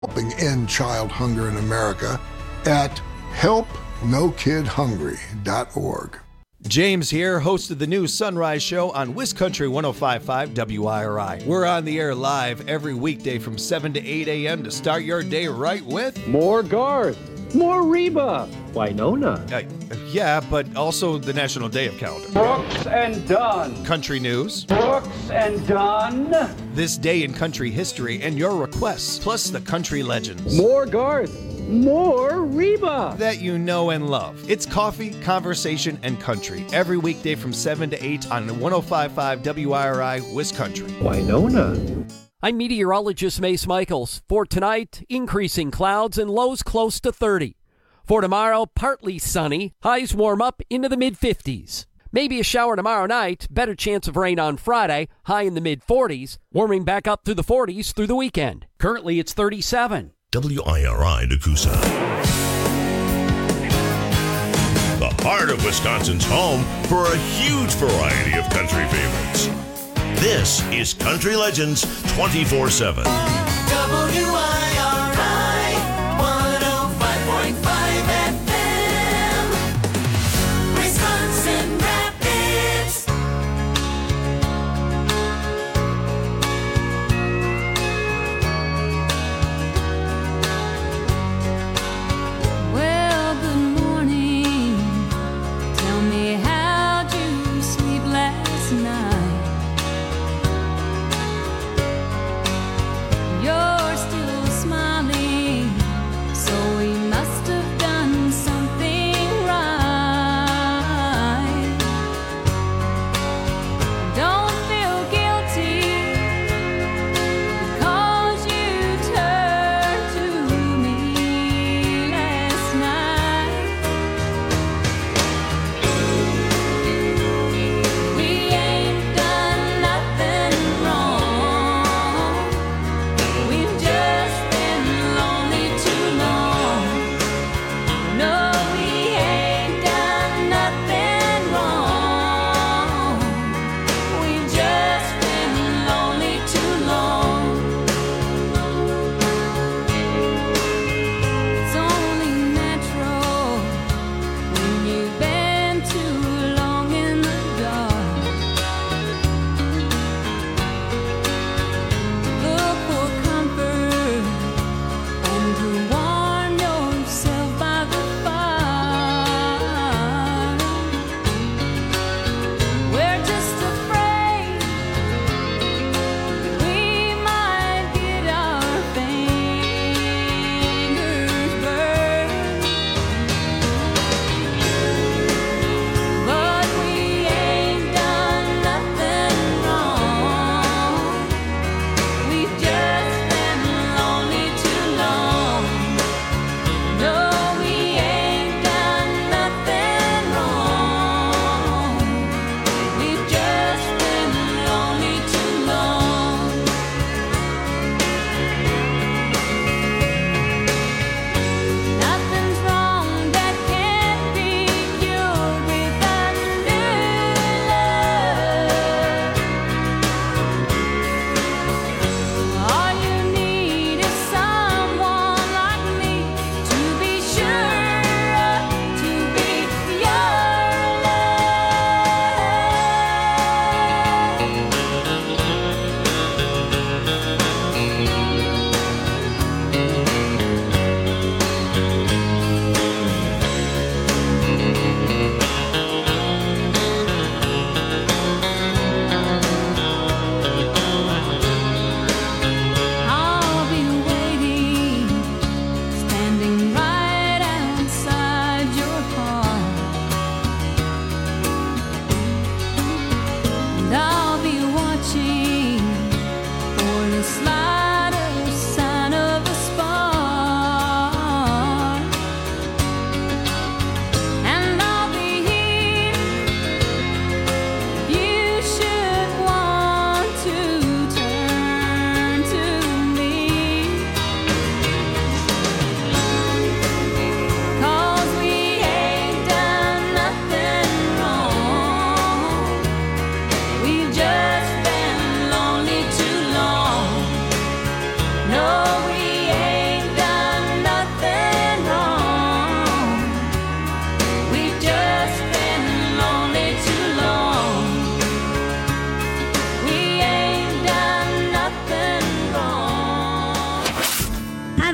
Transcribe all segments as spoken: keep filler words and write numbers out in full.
helping end child hunger in America at help no kid hungry dot org. James here, host of the new Sunrise Show on WisCountry one oh five point five W I R I. We're on the air live every weekday from seven to eight a.m. to start your day right with... More Garth, more Reba, Winona. Uh, yeah, but also the National Day of Calendar. Brooks and Dunn. Country news. Brooks and Dunn. This day in country history and your requests, plus the country legends. More Garth, more Reba. That you know and love. It's coffee, conversation, and country. Every weekday from seven to eight on one oh five point five W I R I, WisCountry. Winona. I'm meteorologist Mace Michaels. For tonight, increasing clouds and lows close to thirty. For tomorrow, partly sunny, highs warm up into the mid fifties. Maybe a shower tomorrow night, better chance of rain on Friday, high in the mid forties, warming back up through the forties through the weekend. Currently, it's thirty-seven. W I R I Nakusa. The heart of Wisconsin's home for a huge variety of country favorites. This is Country Legends twenty-four seven. W I R I one oh five point five F M, Wisconsin Rapids. Well, good morning. Tell me, how'd you sleep last night? You're still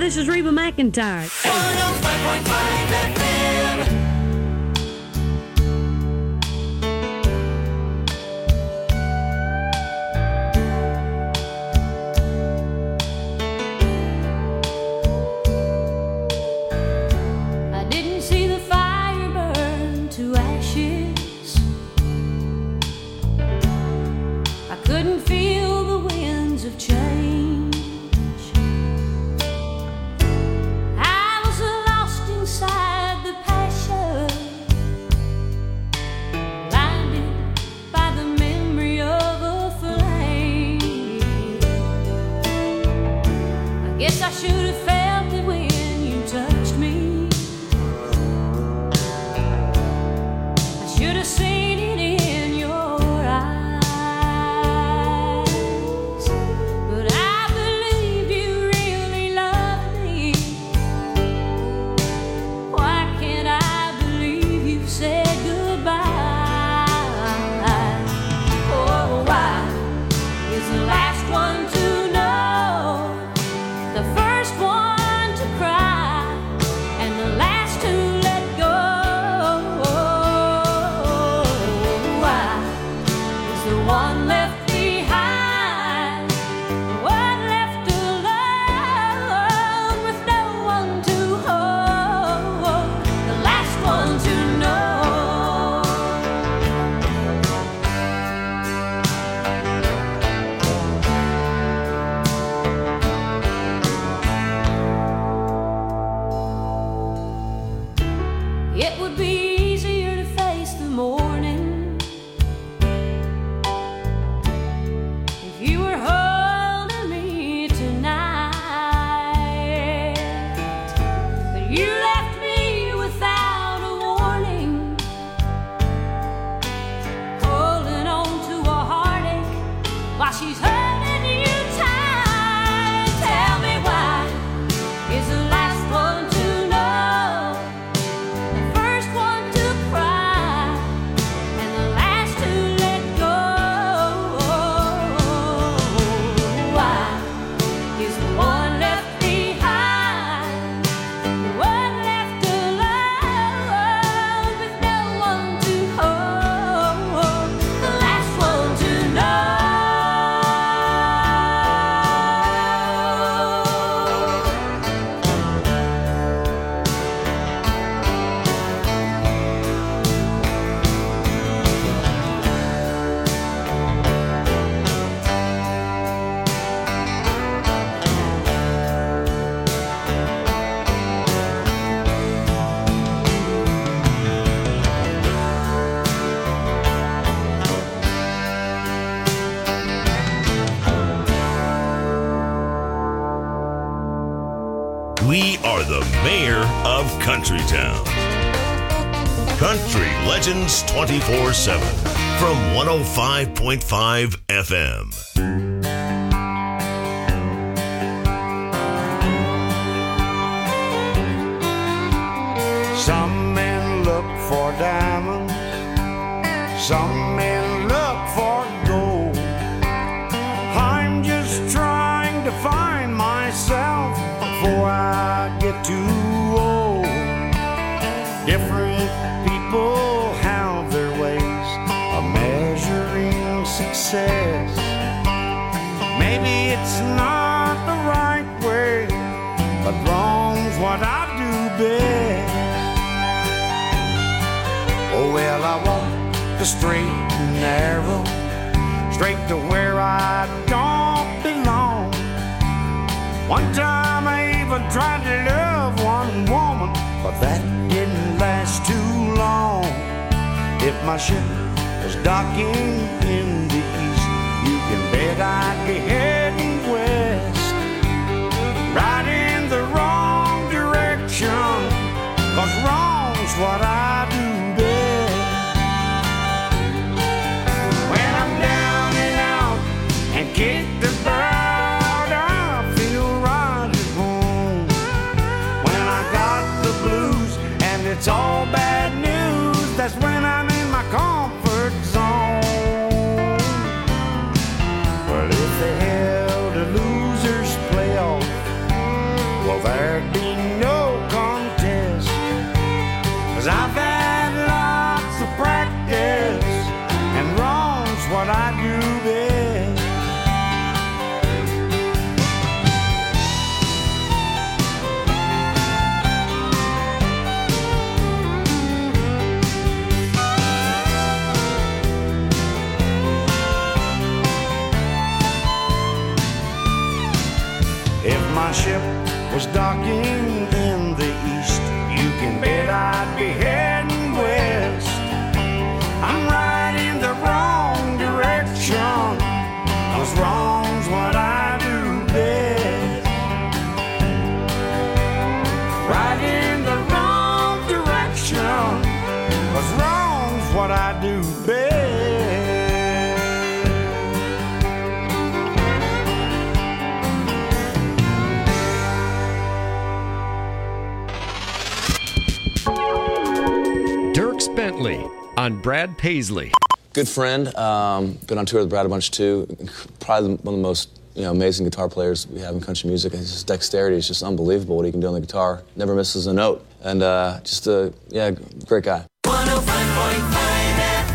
this is Reba McEntire. one oh five point five F M. I didn't see the fire burn to ashes. I couldn't feel the winds of change. I was lost inside the passion, blinded by the memory of a flame. I guess I should have felt it when you touched me. I should have seen it in your eyes. But I believed you really loved me. Why can't I believe you've said goodbye? Oh, why is the last one to know, the first one to cry, and the last to let go? Why is the one left behind, the one left alone with no one to hold, the last one to know? It would be easier to face the morning if you were holding me tonight. But you left me without a warning, holding on to a heartache while she's holding you tight. Tell me, why is the last one to know, the first one to cry, and the last to let go? Why is the one left behind, the one left alone with no one to hold, the last one to know? We are the mayor of Countrytown. Country Legends twenty-four seven from one oh five point five F M. Some men look for diamonds, some men look for gold. I'm just trying to find myself before I get too old. Different people have their ways of measuring success. Maybe it's not the right way, but wrong's what I do best. Oh well, I walk the straight and narrow, straight to where I don't belong. One time I even tried to love one woman, but that didn't last too long. If my ship was docking in the east, you can bet I'd be heading west, right in the wrong direction, 'cause wrong's what I do best. When I'm down and out and kicked about, I feel right at home. When I got the blues and it's all bad news, that's when I'm in my comfort zone. Well, if they had well, there'd be no contest, 'cause I've had lots of practice, and wrong's what I do best. If my ship was docking in the east, you can bet I'd be heading west. I'm riding the wrong direction, 'cause wrong's what I do best. Riding the wrong direction, 'cause wrong's what I do best. Dierks Bentley on Brad Paisley. Good friend. Um, been on tour with Brad a bunch too. Probably one of the most you know amazing guitar players we have in country music. His dexterity is just unbelievable. What he can do on the guitar. Never misses a note. And uh, just a yeah, great guy. one oh five point five F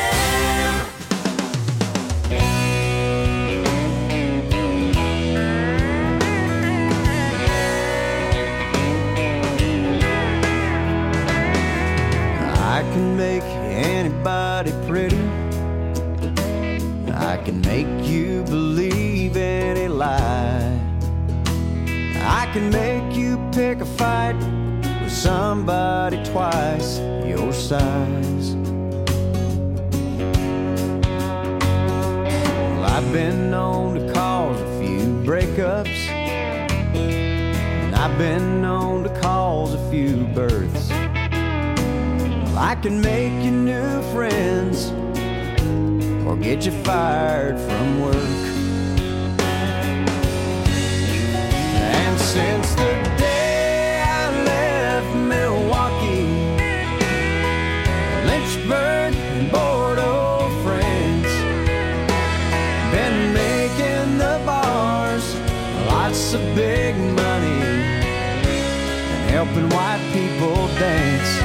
I can make anybody pretty. I can make you believe any lie. I can make you pick a fight with somebody twice your size. Well, I've been known to cause a few breakups, and I've been known to cause a few births. I can make you new friends or get you fired from work. And since the day I left Milwaukee, Lynchburg and Bordeaux, France, been making the bars lots of big money and helping white people dance.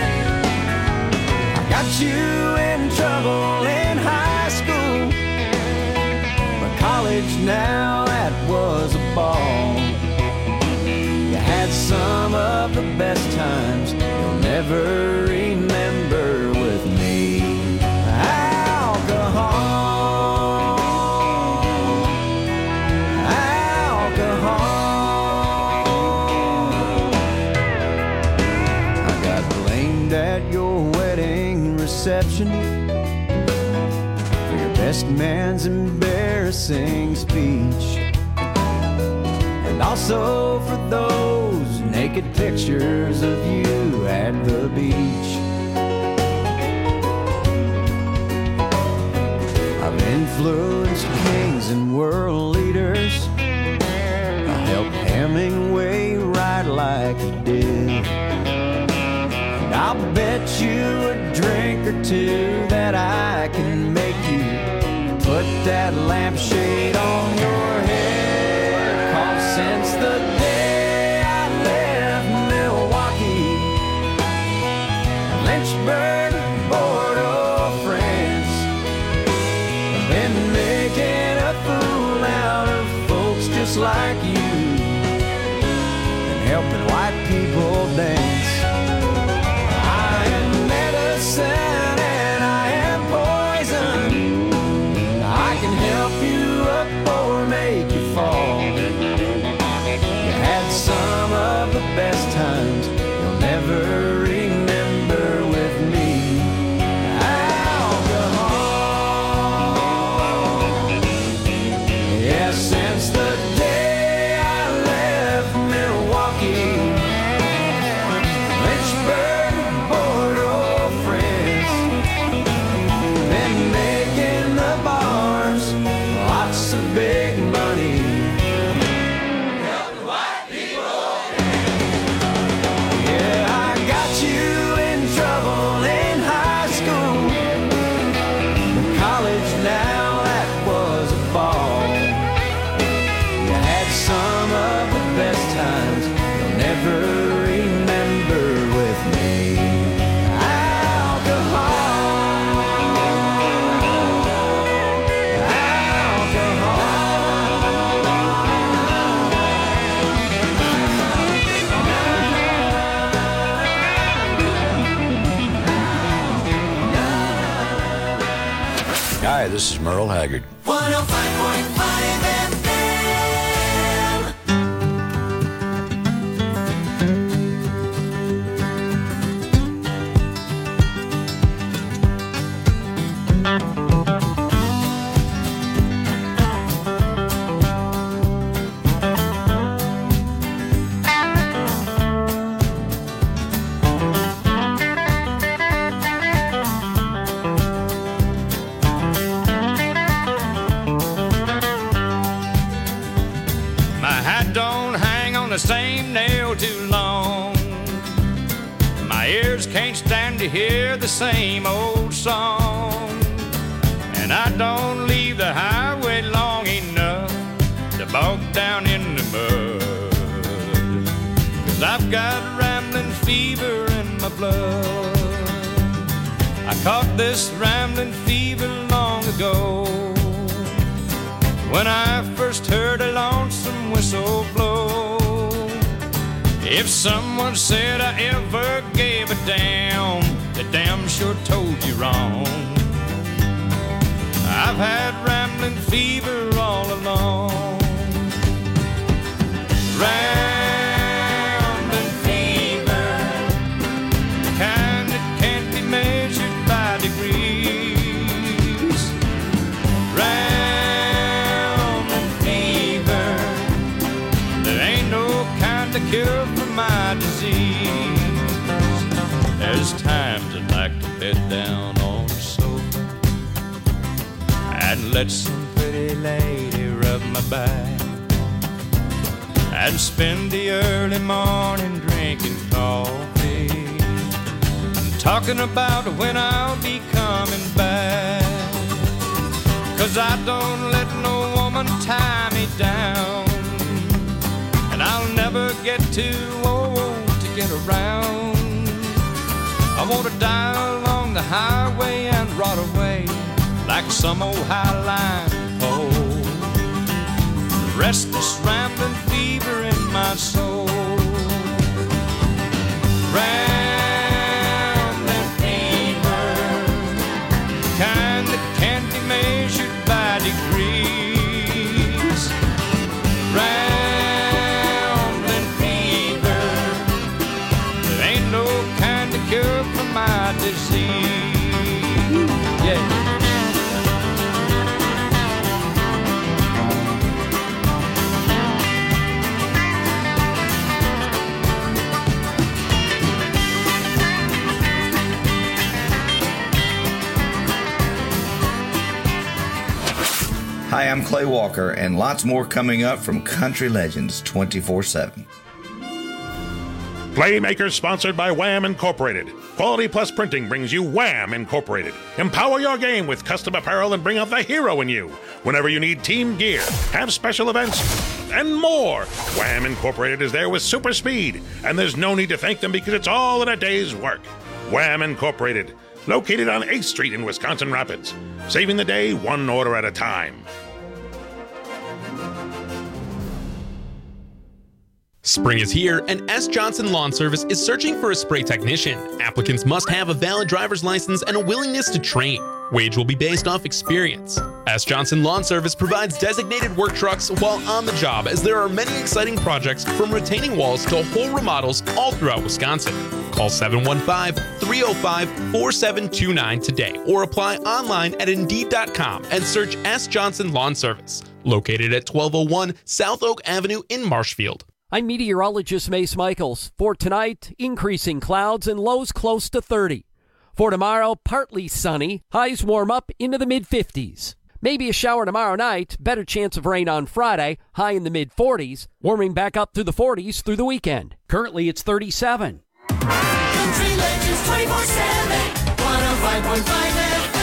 Got you in trouble in high school, but college now, that was a ball. You had some of the best times you'll never remember with me. Alcohol, alcohol. I got blamed at your wedding reception for your best man's embarrassing speech, and also for those naked pictures of you at the beach. I've influenced kings and world leaders. I helped Hemingway write like he did. I'll bet you a drink or two that I can make you put that lampshade on your head. 'Cause since the day I left Milwaukee, Lynchburg, Bordeaux, France, I've been making a fool out of folks just like you and helping white people dance. And I am poison. I can help you up or make you fall. You had some of the best times you'll never remember with me. Alcohol. Yeah, since the day I left Milwaukee, Lynchburg, Bordeaux, France, been making the bars lots of big money. Helping white people. Yeah, I got lines you'll never remember with me. Hi, this is Merle Haggard. one oh five point five F the same nail too long. My ears can't stand to hear the same old song. And I don't leave the highway long enough to bog down in the mud. 'Cause I've got rambling fever in my blood. I caught this rambling fever long ago, when I first heard a lonesome whistle blow. If someone said I ever gave a damn, they damn sure told you wrong. I've had rambling fever all along. Rambling fever, the kind that can't be measured by degrees. Rambling fever, there ain't no kind of cure for my disease. There's times I'd like to bed down on the sofa and let some pretty lady rub my back, and spend the early morning drinking coffee and talking about when I'll be coming back. 'Cause I don't let no woman tie me down, and I'll never get too old to get around. I want to die along the highway and rot away like some old highline pole. The restless rambling fever in my soul. Rambling fever, kind that can't be measured by degrees. Rambling fever, there ain't no kind of cure for my disease. Yeah. Hi, I'm Clay Walker, and lots more coming up from Country Legends twenty-four seven. Playmakers sponsored by Wham Incorporated. Quality Plus Printing brings you Wham Incorporated. Empower your game with custom apparel and bring out the hero in you. Whenever you need team gear, have special events, and more, Wham Incorporated is there with super speed, and there's no need to thank them because it's all in a day's work. Wham Incorporated, located on eighth Street in Wisconsin Rapids, saving the day one order at a time. Spring is here, and S. Johnson Lawn Service is searching for a spray technician. Applicants must have a valid driver's license and a willingness to train. Wage will be based off experience. S. Johnson Lawn Service provides designated work trucks while on the job, as there are many exciting projects from retaining walls to whole remodels all throughout Wisconsin. Call seven one five, three oh five, four seven two nine today or apply online at Indeed dot com and search S. Johnson Lawn Service, located at twelve oh one South Oak Avenue in Marshfield. I'm meteorologist Mace Michaels. For tonight, increasing clouds and lows close to thirty. For tomorrow, partly sunny. Highs warm up into the mid fifties. Maybe a shower tomorrow night. Better chance of rain on Friday. High in the mid forties. Warming back up through the forties through the weekend. Currently, it's thirty-seven. Country Legends twenty-four seven, one oh five point five F M.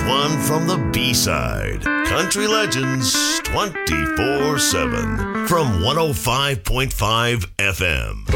one from the B-side. Country Legends twenty-four seven from one oh five point five F M.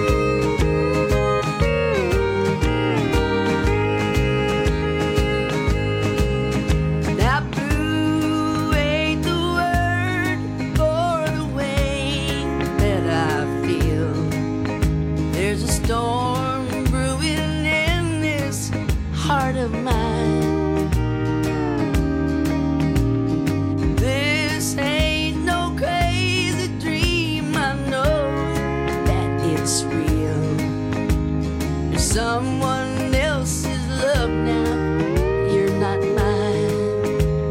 Someone else's love now, you're not mine.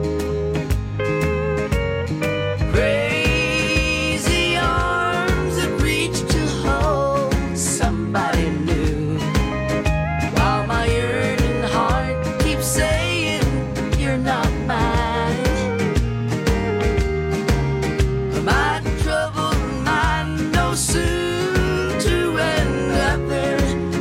Crazy arms that reach to hold somebody new, while my yearning heart keeps saying you're not mine. My troubled mind knows soon to end up there.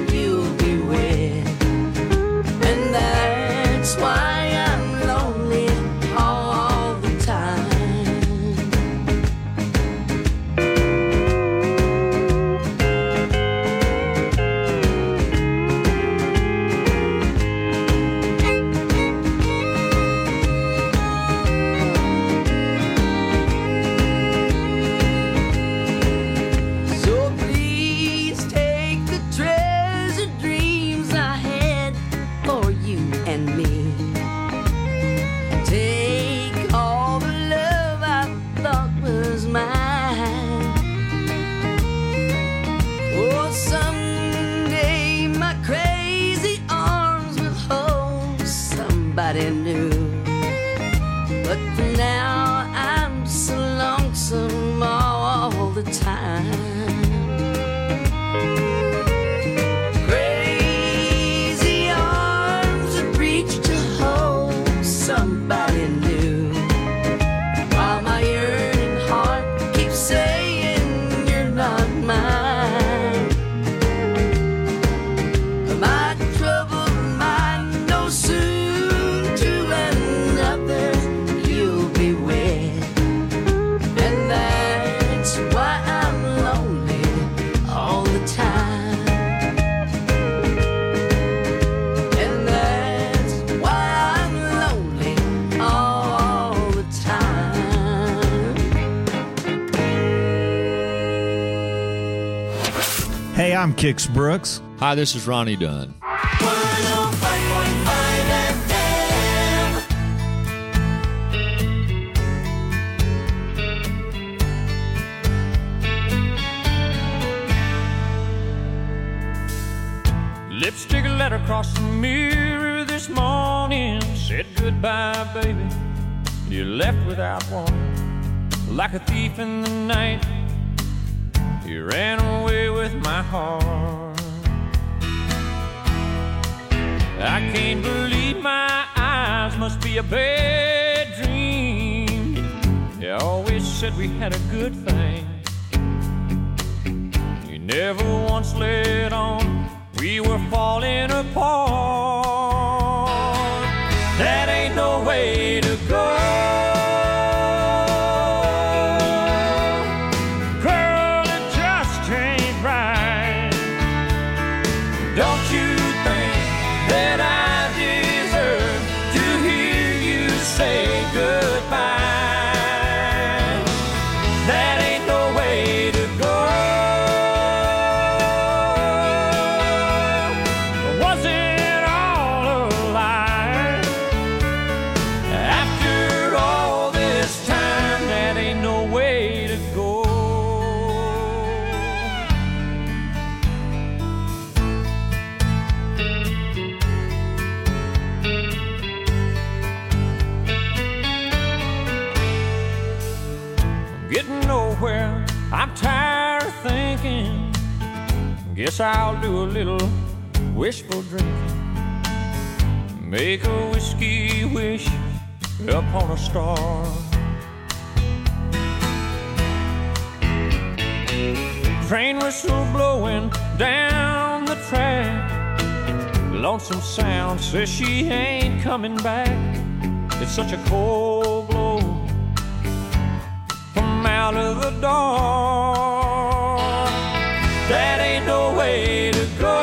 New. But for now, I'm so lonesome all the time. Crazy arms that reach to hold somebody new, while my yearning heart keeps saying you're not mine. My troubled mind knows soon Hey, I'm Kix Brooks. Hi, this is Ronnie Dunn. one oh five point five F M. Lipstick letter across the mirror this morning said goodbye, baby. You left without warning, like a thief in the night. You ran away with my heart. I can't believe my eyes, must be a bad dream. You always said we had a good thing. You never once let on we were falling apart. That ain't no way to go. I'm tired of thinking. Guess I'll do a little wishful drinking. Make a whiskey wish upon a star. Train whistle blowing down the track. Lonesome Sound says she ain't coming back. It's such a cold blow from out of the door. That ain't no way to go.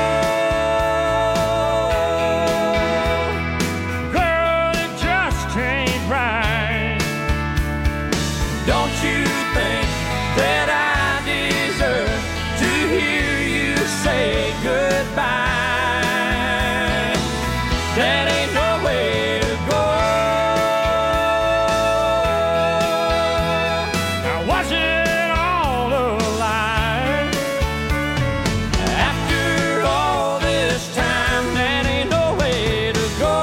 Girl, it just ain't right. Don't you think that I deserve to hear you say goodbye? That ain't no way to go. Now was it all a lie? After all this time, that ain't no way to go.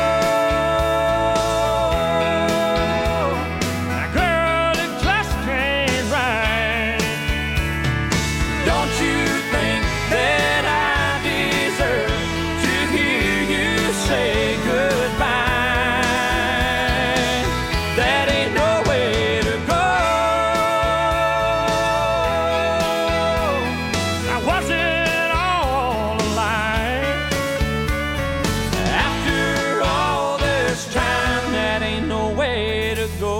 Now girl, it just ain't right. Don't you think that I deserve to hear you say goodbye? That ain't no way to go. Now was it all a lie? After all this time, that ain't no way to go.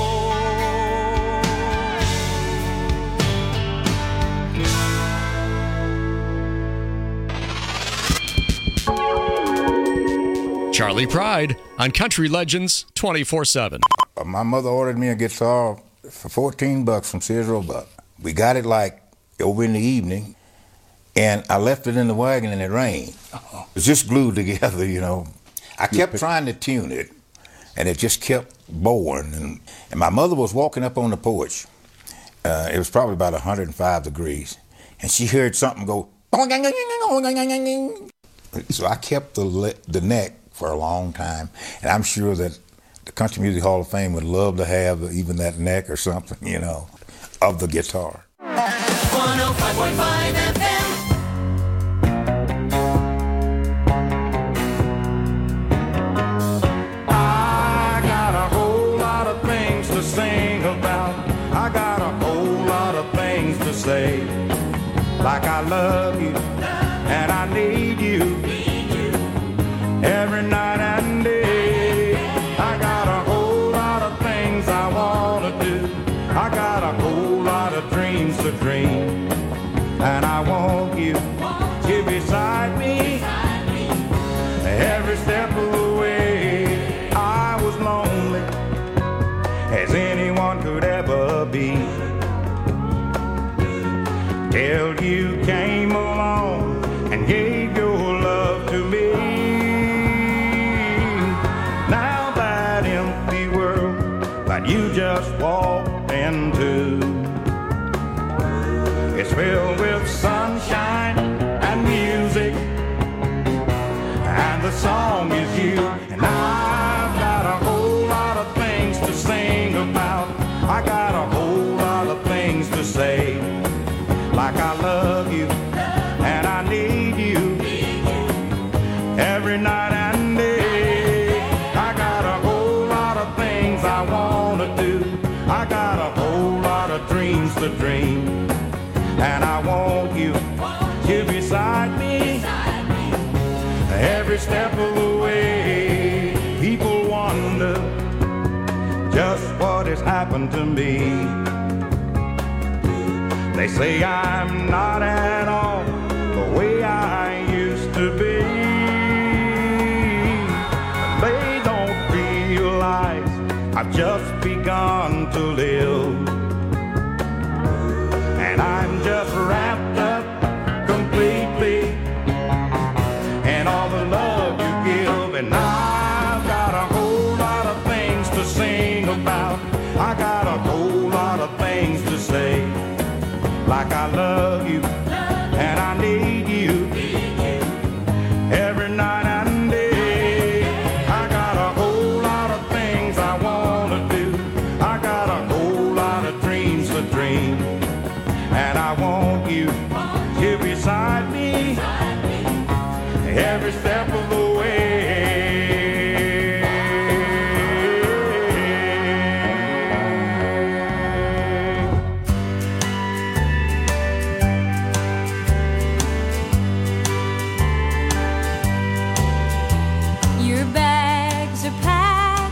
Charlie Pride on Country Legends twenty-four seven. Uh, My mother ordered me a guitar for fourteen bucks from Sears Roebuck. We got it like over in the evening, and I left it in the wagon and it rained. It was just glued together, you know. I kept trying to tune it, and it just kept boring. And, and my mother was walking up on the porch. Uh, it was probably about one hundred five degrees, and she heard something go. So I kept the le- the neck for a long time, and I'm sure that the Country Music Hall of Fame would love to have even that neck or something, you know, of the guitar. one oh five point five F M. I got a whole lot of things to sing about. I got a whole lot of things to say. Like I love you and I need you every night and day. I got a whole lot of things I want to do. I got a whole lot of dreams to dream. And I want you here beside me every step of the way. I was lonely as anyone could ever be till you came along and gave your love to me. Now that empty world that you just walked into, it's filled with sunshine and music, and the song is you. And I've got a whole lot of things to sing about. I got a whole lot of things to say. Like I love you and I need you every night and day. I got a whole lot of things I want to do. I got a whole lot of dreams to dream. And I want you here beside me every step of the way. People wonder just what has happened to me. They say I'm not at all the way I used to be. But they don't realize I've just begun to live. And I'm just wrapped up completely in all the love you give. And I've got a whole lot of things to sing about. I got a whole lot of things to say. Like I love you and I need you every night and day. I got a whole lot of things I want to do. I got a whole lot of dreams to dream. And I want you here beside me every step of the way. Your bags are packed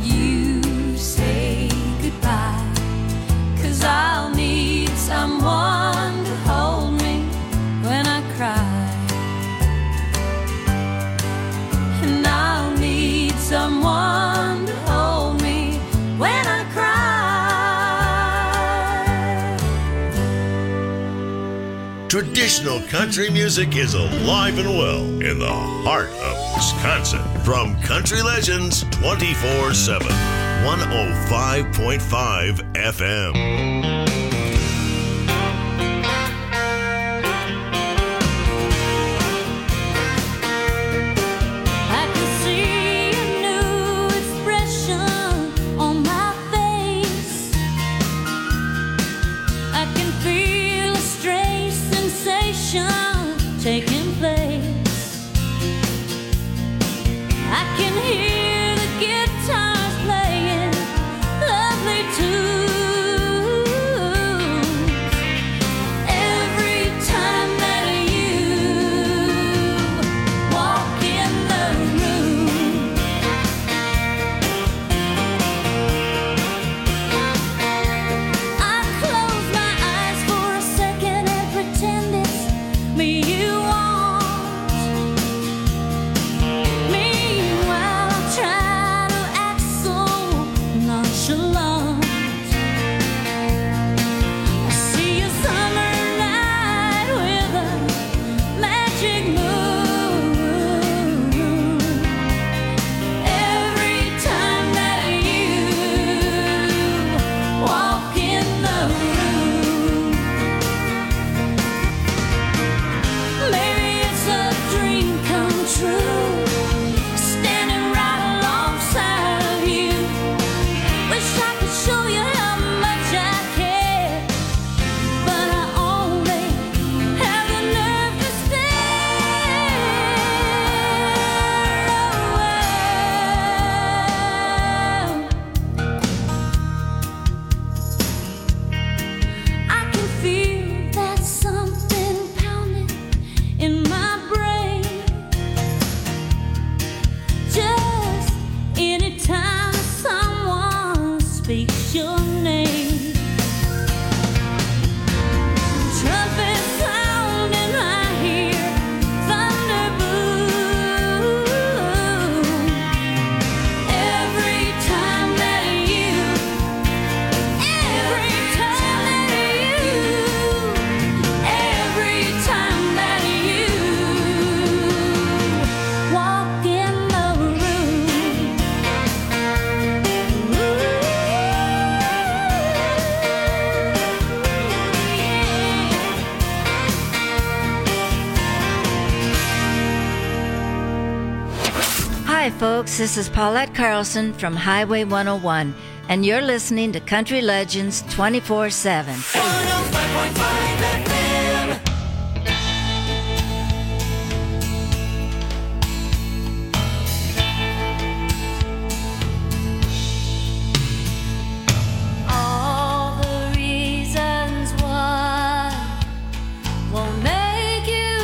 you say goodbye, 'cause I'll need someone to hold me when I cry, and I'll need someone to hold me when I cry. Traditional country music is alive and well in the heart of Wisconsin. From Country Legends twenty-four seven, one oh five point five F M. Taking place, I can hear the guitars playing lovely tunes every time that you walk in the room. I close my eyes for a second and pretend it's me you Hi, folks. This is Paulette Carlson from Highway one oh one, and you're listening to Country Legends twenty-four seven. one oh five point five F M. All the reasons why won't make you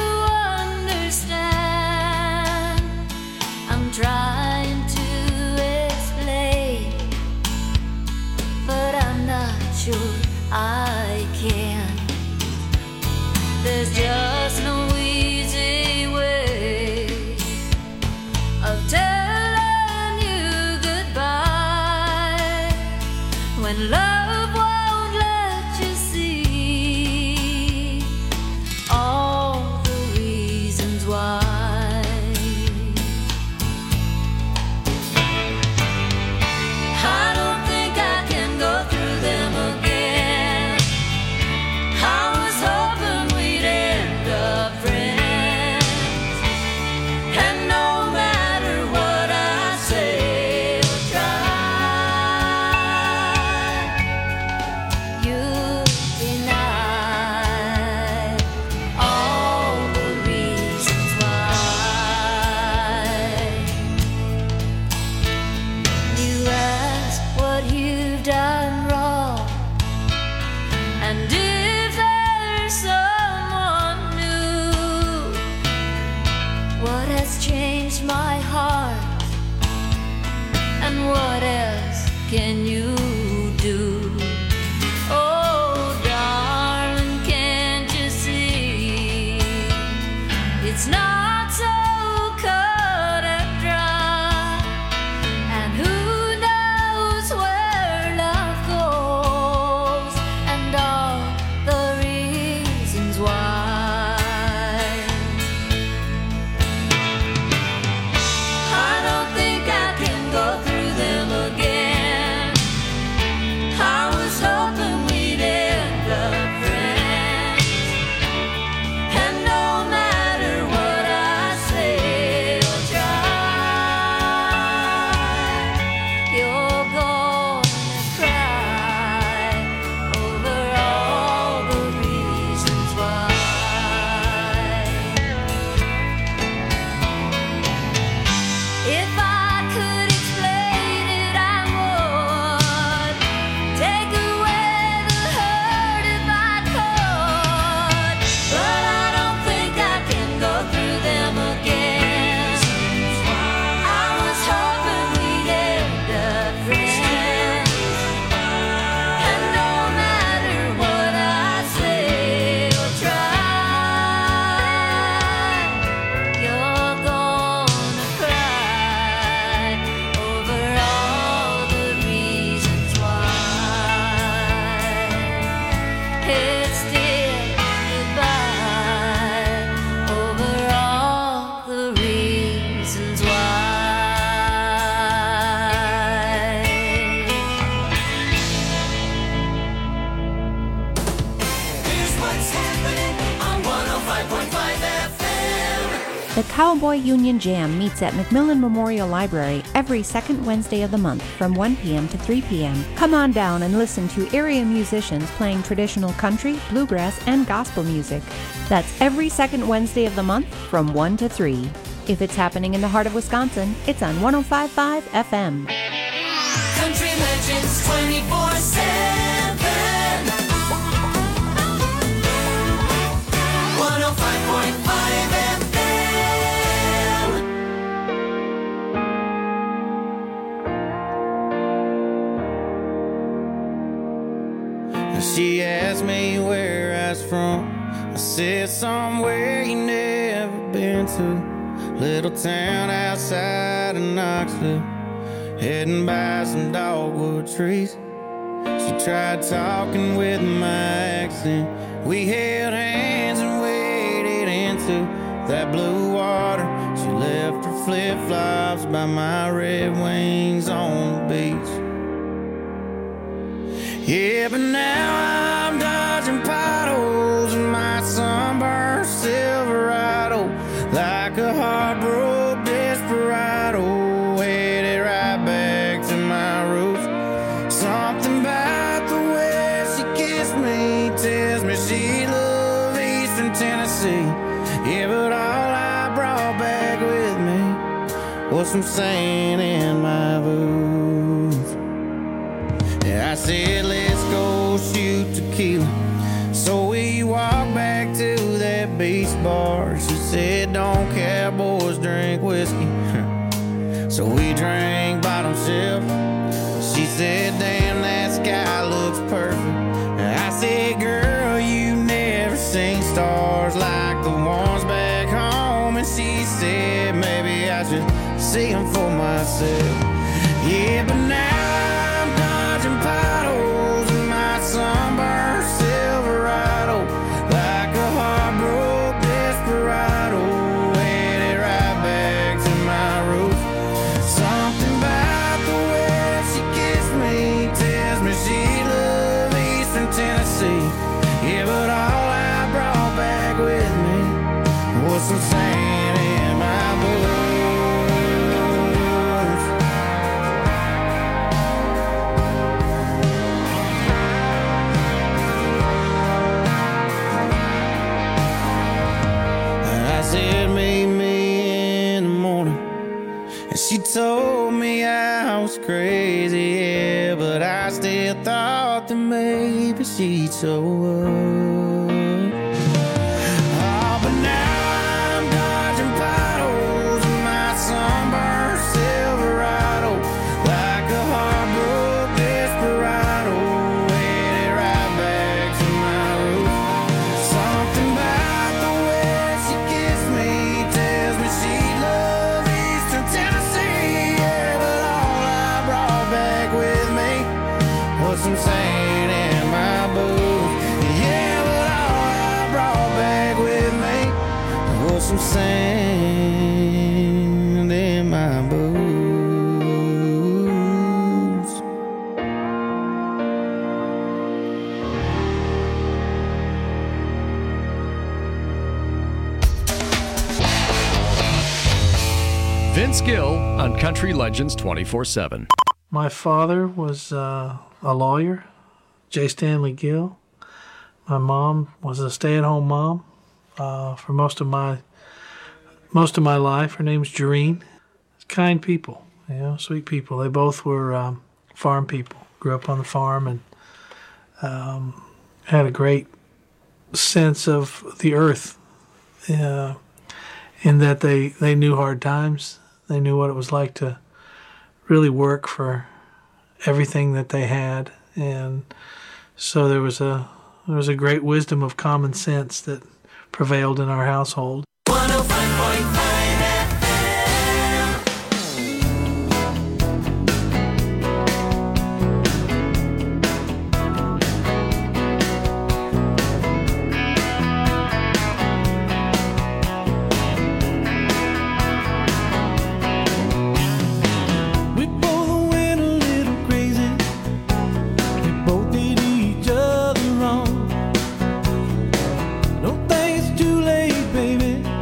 understand. I'm trying to explain, but I'm not sure I can. There's just no easy way of telling you goodbye when love won't let you see all the reasons why. I don't think I can go through them again. I was hoping we'd end up friends, and no matter what I say or try, The Cowboy Union Jam meets at McMillan Memorial Library every second Wednesday of the month from one p.m. to three p.m. Come on down and listen to area musicians playing traditional country, bluegrass, and gospel music. That's every second Wednesday of the month from one to three. If it's happening in the heart of Wisconsin, it's on one oh five point five F M. Country Legends twenty-four seven. one oh five point five F M. She asked me where I was from. I said somewhere you never been to. Little town outside of Knoxville, heading by some dogwood trees. She tried talking with my accent. We held hands and waded into that blue water. She left her flip-flops by my Red Wings on the beach. Yeah, but now I'm dodging potholes in my sunburned Silverado, like a heartbroken desperado, headed right back to my roots. Something about the way she kissed me tells me she loved Eastern Tennessee. Yeah, but all I brought back with me was some sand in my boots. Yeah, I said, let's go shoot tequila. So we walked back to that beach bar. She said, don't cowboys drink whiskey. So we drank bottom shelf. She said, damn, that sky looks perfect. I said, girl, you never seen stars like the ones back home. And she said, maybe I should see them for myself. Yeah, but now I'm dodging potholes in my sunburned Silverado, like a heartbroken desperado, headed right back to my roots. Something about the way she kissed me tells me she loved Eastern Tennessee. Yeah, but all I brought back with me was some sand in my boots. She told me I was crazy, yeah, but I still thought that maybe she'd show up. Oh, but now I'm dodging potholes in my sunburned Silverado, like a heartbroken desperado, headed right back to my roots. Something about the way she kissed me tells me she loved Eastern Tennessee. Yeah, but all I brought back with me was some sand in my boots. Yeah, but all I brought back with me was some sand in my boots. Vince Gill on Country Legends twenty-four seven. My father was uh, a lawyer, J. Stanley Gill. My mom was a stay-at-home mom uh, for most of my most of my life. Her name's Jareen. Kind people, you know, sweet people. They both were um, farm people. Grew up on the farm and um, had a great sense of the earth. Uh, in that they, they knew hard times. They knew what it was like to really work for everything that they had, and so there was a there was a great wisdom of common sense that prevailed in our household. one oh five point five Don't think it's too late, baby.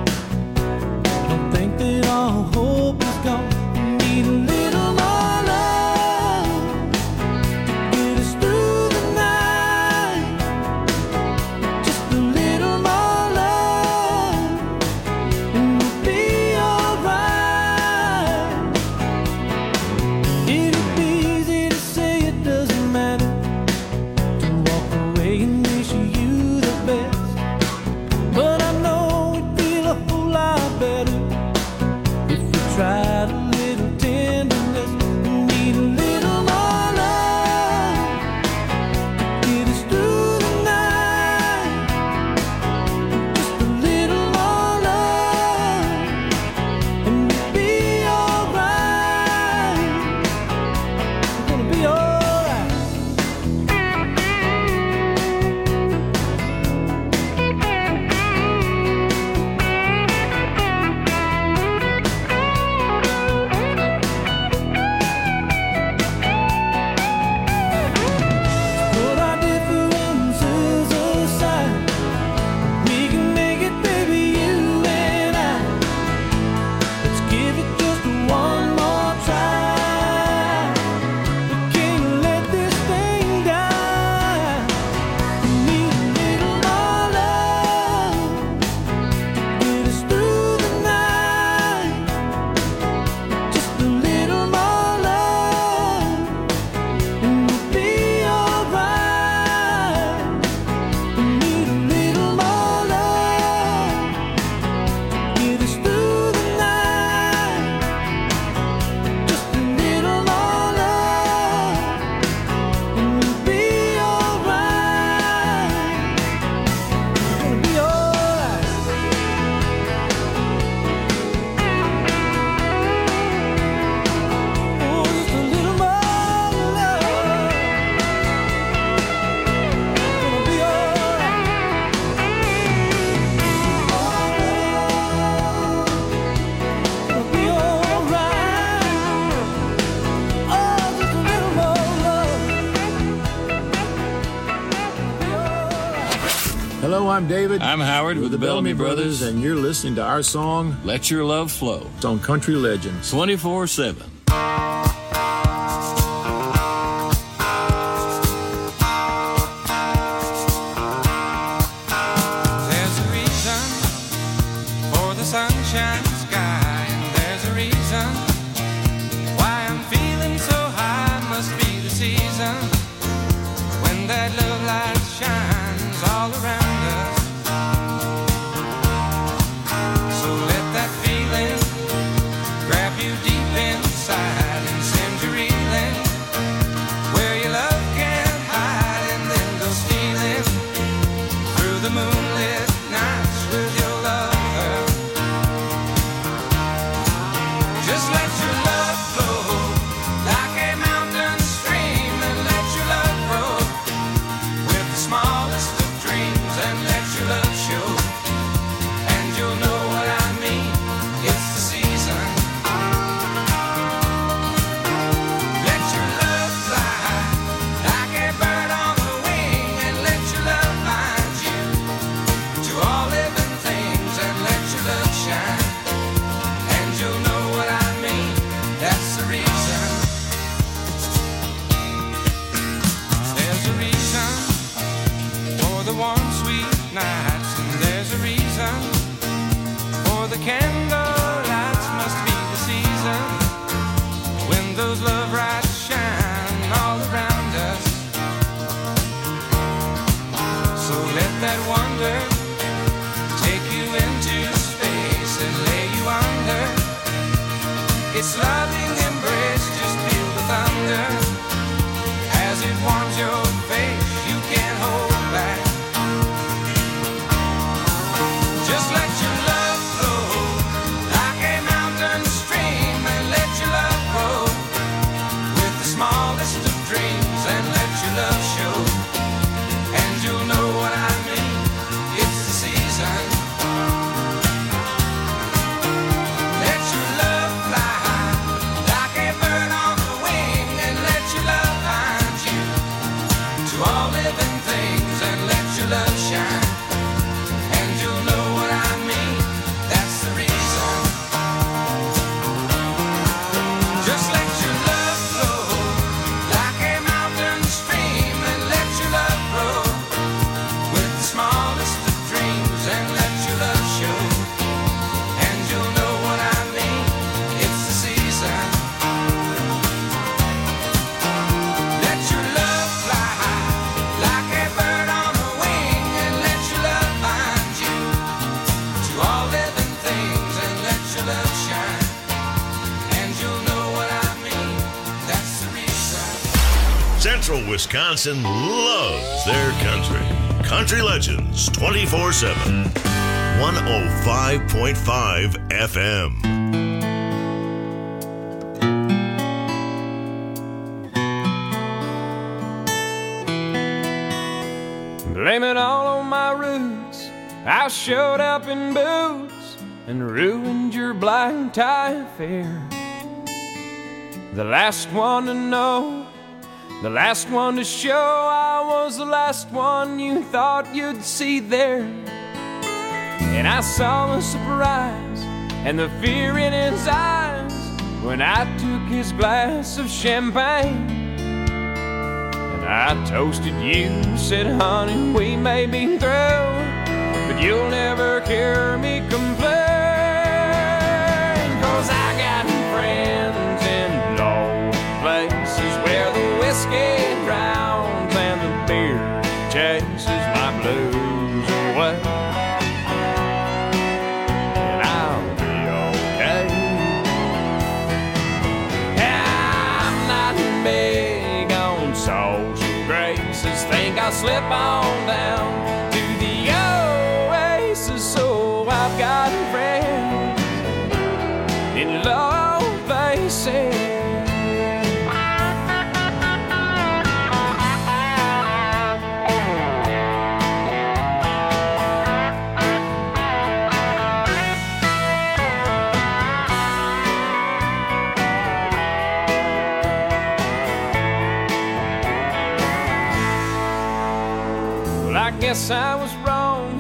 Hello, I'm David. I'm Howard with the Bellamy Brothers, and you're listening to our song, Let Your Love Flow. It's on Country Legends. twenty-four seven. There's a reason for the sunshine sky, and there's a reason why I'm feeling so high. Must be the season when that love light shines all around us. So let that feeling grab you deep inside and send you reeling where your love can't hide, and then go stealing through the moonlit nights with your lover. Just let your love flow like a mountain stream, and let your love grow with the smallest of dreams, and let your love show, and you'll know what I mean. It's the season. Let your love fly like a bird on the wing, and let your love find you to all living things, and let your love shine, and you'll know what I mean. That's the reason. There's a reason for the warm, sweet nights, and there's a reason for the candle lights. Must be the season when those love lights shine all around us. So let that wonder take you into space and lay you under its loving embrace. Just feel the thunder as it warms your face. You can't hold back. Just let your love flow like a mountain stream, and let your love grow with the smallest of dreams, and let your love show, and you'll know what I mean. It's the season. Let your love fly like a bird on the wing, and let your love find you to all living things, and let your love shine, and you'll know what I mean. That's the reason. Just let your love flow like a mountain stream, and let your love grow with the smallest of dreams, and let your love show, and you'll know what I mean. It's the season. Let your love fly like a bird on the wing, and let your love find you to all living things, and let your love shine, and you'll know what I mean. That's the reason. Central Wisconsin loves their country. Country Legends twenty-four seven. one oh five point five F M. Blame it all on my roots. I showed up in boots and ruined your black tie affair. The last one to know, the last one to show. I was the last one you thought you'd see there. And I saw the surprise and the fear in his eyes when I took his glass of champagne. And I toasted you, said, honey, we may be through, but you'll never hear me complain. 'Cause I got friends in low places where the whiskey drowns and the beer chases my blues away. And I'll be okay. I'm not big on social graces. Think I'll slip on down to the oasis. So I've got friends in low places. Well, I guess I was wrong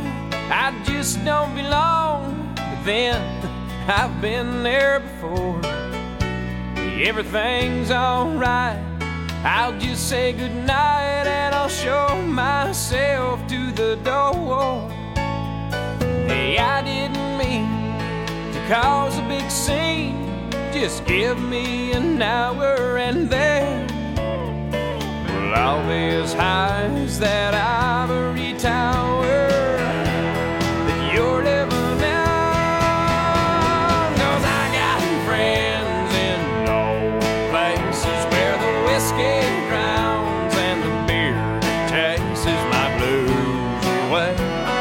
this don't belong, but then I've been there before. Everything's alright, I'll just say goodnight and I'll show myself to the door. Hey, I didn't mean to cause a big scene, just give me an hour and then well, I'll be as high as that ivory tower that you're living in. 'Cause I got friends in low places where the whiskey drowns and the beer chases my blues away.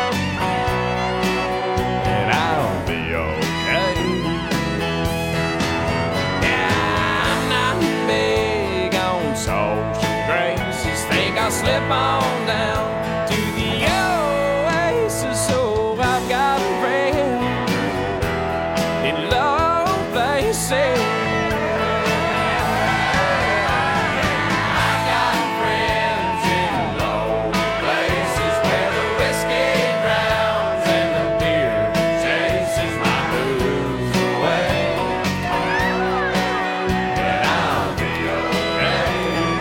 And I'll be okay. Yeah, I'm not big on social graces. Think I'll slip on down to the oasis. So I've got friends in low places. I've got friends in low places where the whiskey drowns and the beer chases my blues away. And I'll be okay.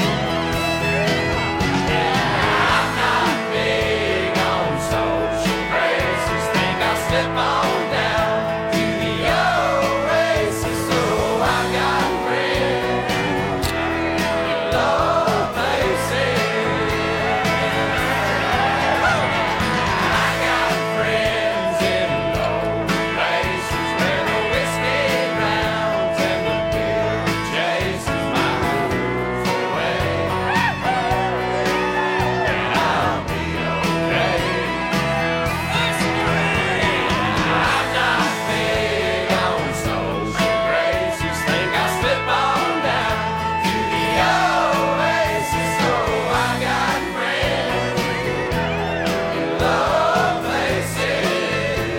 I'm not big on social graces. Think I'll slip on down to the oasis. So I've got friends in low places. I got friends in low places where the whiskey drowns and the beer chases my blues away. And I'll be okay. I'm not big on social graces. Think I'll slip on down to the oasis. So I got friends in low places.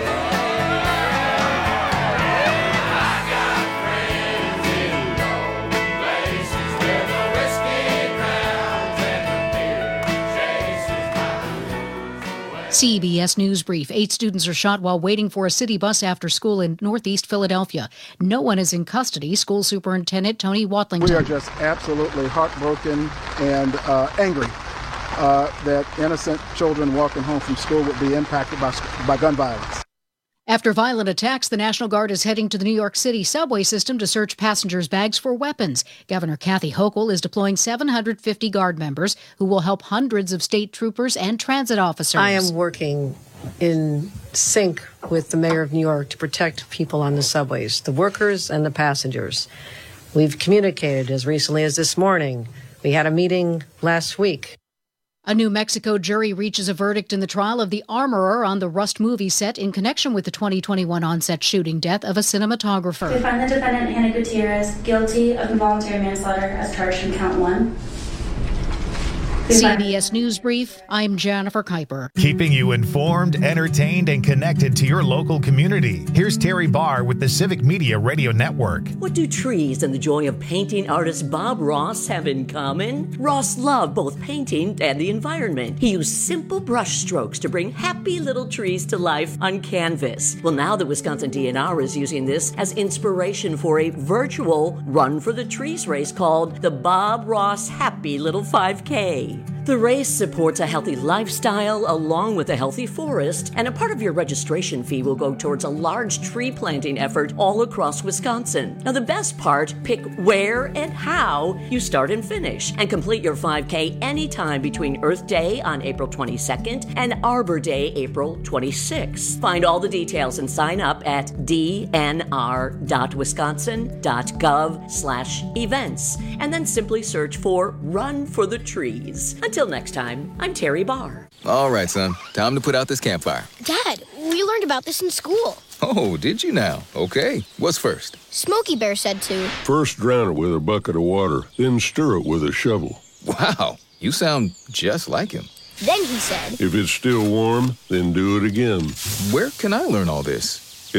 I got friends in low places where the whiskey drowns and the beer chases my blues away. C B S News Brief. Eight students are shot while waiting for a city bus after school in Northeast Philadelphia. No one is in custody. School Superintendent Tony Watlington. We are just absolutely heartbroken and uh, angry uh, that innocent children walking home from school would be impacted by, by gun violence. After violent attacks, the National Guard is heading to the New York City subway system to search passengers' bags for weapons. Governor Kathy Hochul is deploying seven hundred fifty Guard members who will help hundreds of state troopers and transit officers. I am working in sync with the mayor of New York to protect people on the subways, the workers and the passengers. We've communicated as recently as this morning. We had a meeting last week. A New Mexico jury reaches a verdict in the trial of the armorer on the Rust movie set in connection with the twenty twenty-one on-set shooting death of a cinematographer. We find the defendant, Hannah Gutierrez, guilty of involuntary manslaughter as charged in count one. C B S News Brief, I'm Jennifer Kuiper. Keeping you informed, entertained, and connected to your local community. Here's Terry Barr with the Civic Media Radio Network. What do trees and the joy of painting artist Bob Ross have in common? Ross loved both painting and the environment. He used simple brush strokes to bring happy little trees to life on canvas. Well, now the Wisconsin D N R is using this as inspiration for a virtual Run for the Trees race called the Bob Ross Happy Little five K. The race supports a healthy lifestyle along with a healthy forest, and a part of your registration fee will go towards a large tree planting effort all across Wisconsin. Now, the best part, pick where and how you start and finish, and complete your five K anytime between Earth Day on April twenty-second and Arbor Day, April twenty-sixth. Find all the details and sign up at d n r dot wisconsin dot gov slash events, and then simply search for Run for the Trees. Until next time, I'm Terry Barr. All right, son. Time to put out this campfire. Dad, we learned about this in school. Oh, did you now? Okay. What's first? Smokey Bear said to. First drown it with a bucket of water, then stir it with a shovel. Wow, you sound just like him. Then he said. If it's still warm, then do it again. Where can I learn all this?